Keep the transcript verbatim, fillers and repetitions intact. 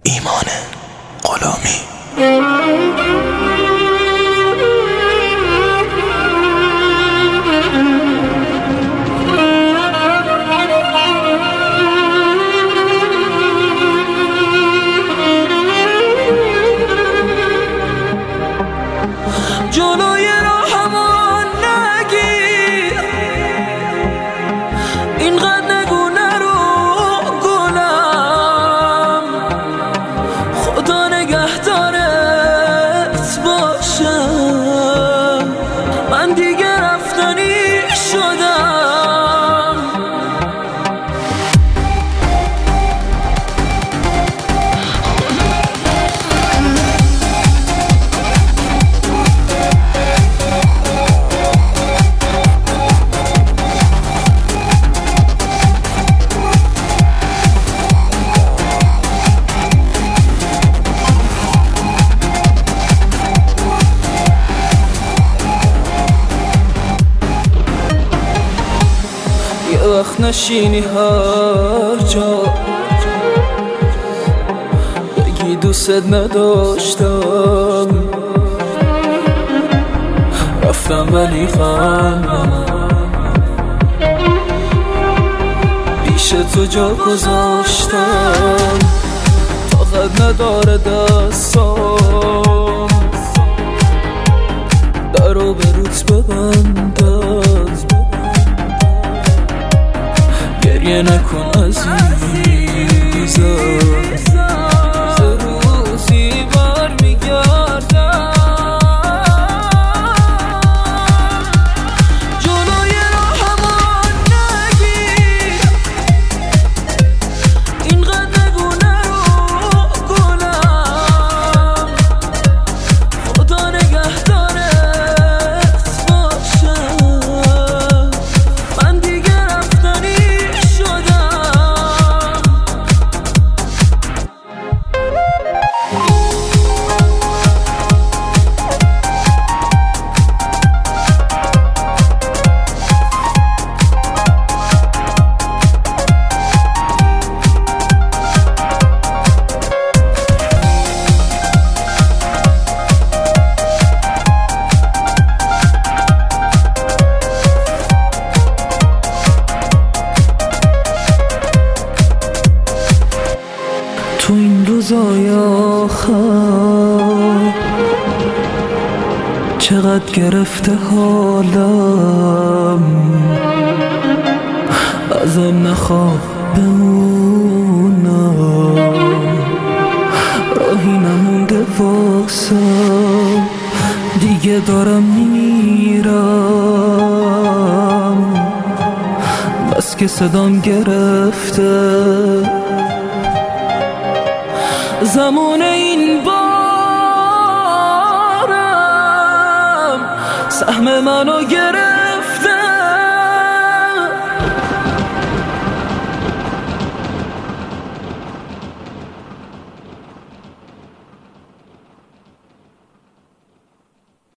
ایمان غلامی. جلوی راهمان نگیر، اینقدر نگو نرو گلم، خدا نگهدارت باشم، من دیگه رفتنی شدم. یه وقت نشینی هر جا بگی دوست نداشتم، رفتم ولی خندم پیش تو جا گذاشتم، طاقت نداره دستام درو به روت ببندم. گریه نکن عزیزم، سه روزی بار میگردم. جلوی راهمان نگیر، اینقدر نگو نرو گلم، خدا نگهدارت باشم، من دیگه رفتنی تو این روزای آخر چقدر گرفته حالم، ازم نخواه بمونم، راهی نمونده واسم، دیگه دارم میمیرم، بس که صدام گرفته زمان این بارم، سهم منو گرفت.